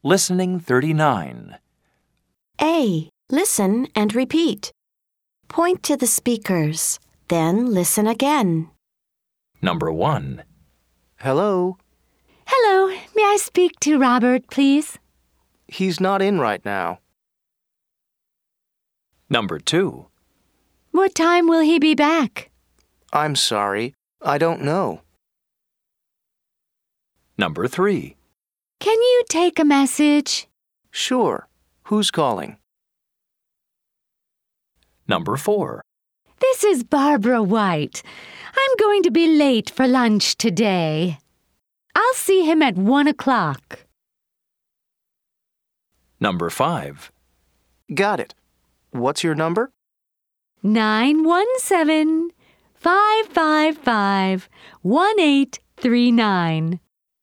Listening 39. A. Listen and repeat. Point to the speakers, then listen again. Number 1. Hello. Hello, may I speak to Robert, please? He's not in right now. Number 2. What time will he be back? I'm sorry. I don't know. Number 3. Can you take a message? Sure. Who's calling? Number 4. This is Barbara White. I'm going to be late for lunch today. I'll see him at 1 o'clock. Number 5. Got it. What's your number? 917-555-1839.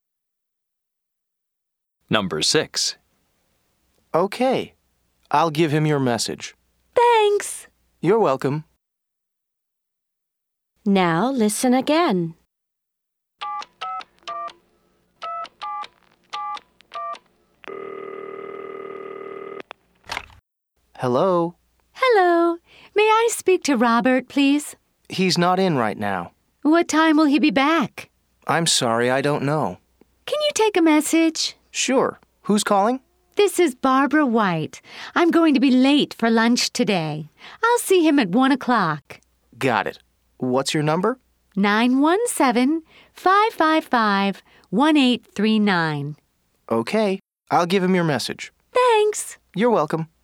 Number 6. Okay. I'll give him your message. Thanks. You're welcome. Now listen again. Hello. Hello, may I speak to Robert, please? He's not in right now. What time will he be back? I'm sorry, I don't know. Can you take a message? Sure. Who's calling? This is Barbara White. I'm going to be late for lunch today. I'll see him at 1 o'clock. Got it. What's your number? 917-555-1839. Okay. I'll give him your message. Thanks. You're welcome.